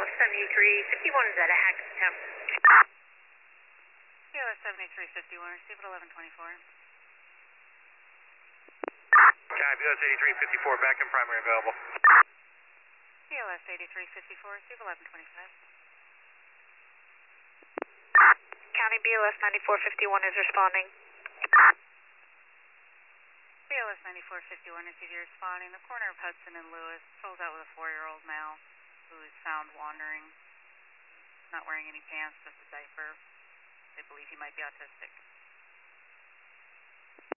BLS 7351 is at a access temp. BLS 7351, receive at 1124. BLS 8354, back in primary available. BLS 8354, receive 1125. County BLS 9451 is responding. BLS 9451, receive you responding. The corner of Hudson and Lewis pulls out with a 4-year-old male who is found wandering, not wearing any pants, just a diaper. They believe he might be autistic.